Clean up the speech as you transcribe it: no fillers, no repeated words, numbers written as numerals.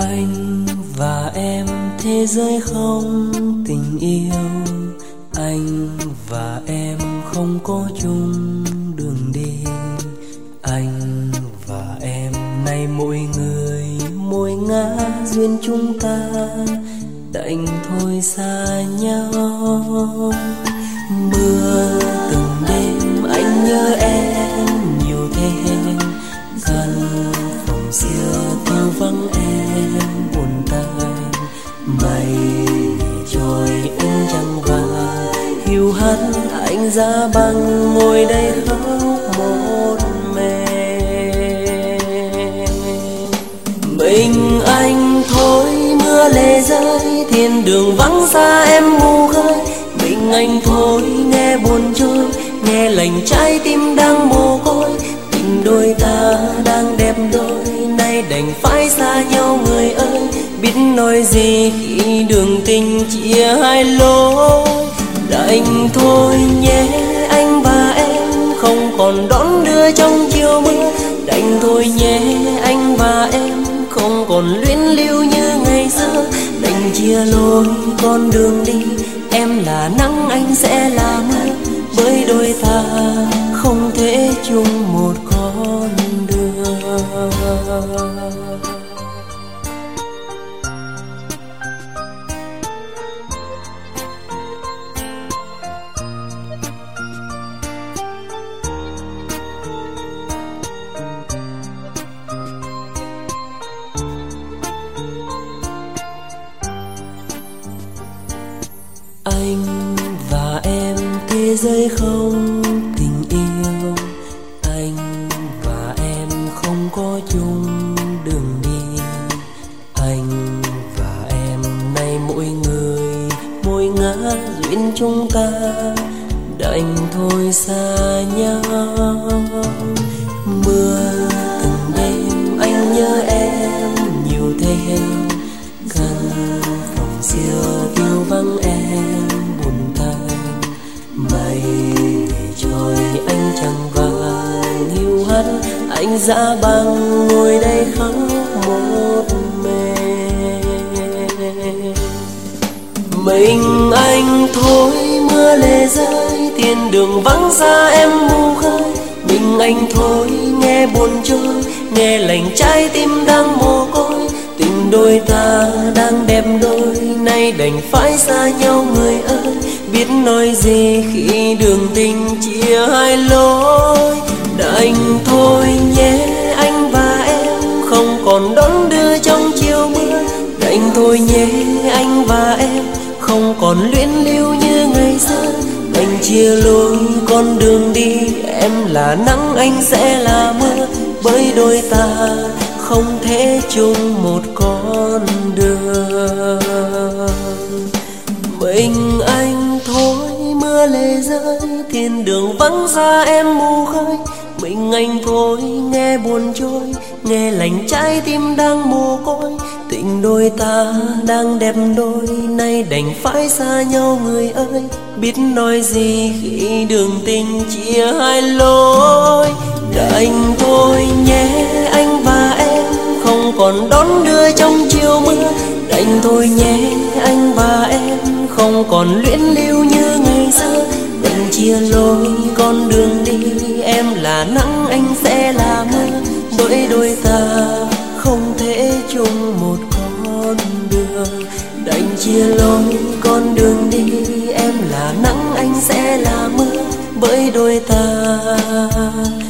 Anh và em thế giới không tình yêu, anh và em không có chung đường đi. Anh và em nay mỗi người mỗi ngã, duyên chúng ta đành thôi xa nhau. Mưa từng đêm anh nhớ em nhiều thêm, căn phòng xưa thiếu vắng em buồn tàn. Mây trôi anh chẳng vàng hiu hắt, anh ra băng ngồi đây khóc một mình. Mình anh thôi mưa lệ rơi, thiên đường vắng xa em mù khơi. Mình anh thôi nghe buồn trôi, nghe lành trái tim đang mồ côi. Tình đôi ta đang đẹp đôi, nay đành phải xa nhau người ơi. Biết nói gì khi đường tình chia hai lối. Đành thôi nhé anh và em không còn đón đưa trong chiều mưa. Đành thôi nhé anh và em không còn luyến lưu như ngày xưa. Đành chia lối con đường đi, em là nắng anh sẽ là mưa. Bởi đôi ta không thể chung một con đường. Anh và em thế giới không tình yêu, anh và em không có chung đường đi. Anh và em nay mỗi người mỗi ngã, duyên chúng ta đành thôi xa nhau. Mưa từng đêm anh nhớ em nhiều thêm, căn phòng xưa thiếu vắng em buồn tàn. Mây trôi anh chẳng vàng hiu hắt, anh dã băng ngồi đây khóc một mình anh thôi mưa lệ rơi, thiên đường vắng xa em mù khơi. Mình anh thôi nghe buồn trôi, nghe lành trái tim đang mồ côi. Tình đôi ta đang đẹp đôi, nay đành phải xa nhau người ơi. Biết nói gì khi đường tình chia hai lối. Đành thôi nhé anh và em không còn đón đưa trong chiều mưa. Đành thôi nhé anh và em không còn luyến lưu như ngày xưa. Đành chia lối con đường đi, em là nắng anh sẽ là mưa. Bởi đôi ta không thể chung một con đường. Mình anh thôi mưa lệ rơi, thiên đường vắng xa em mù khơi. Mình anh thôi nghe buồn trôi, nghe lành trái tim đang mồ côi. Tình đôi ta đang đẹp đôi, nay đành phải xa nhau người ơi. Biết nói gì khi đường tình chia hai lối. Đành thôi nhé anh và em không còn đón đưa trong chiều mưa. Đành thôi nhé anh và em không còn luyến lưu như ngày xưa. Đành chia lối con đường đi, em là nắng anh sẽ là mưa. Bởi đôi ta không thể chung một con đường. Đành chia lối con đường đi, em là nắng anh sẽ là mưa. Bởi đôi ta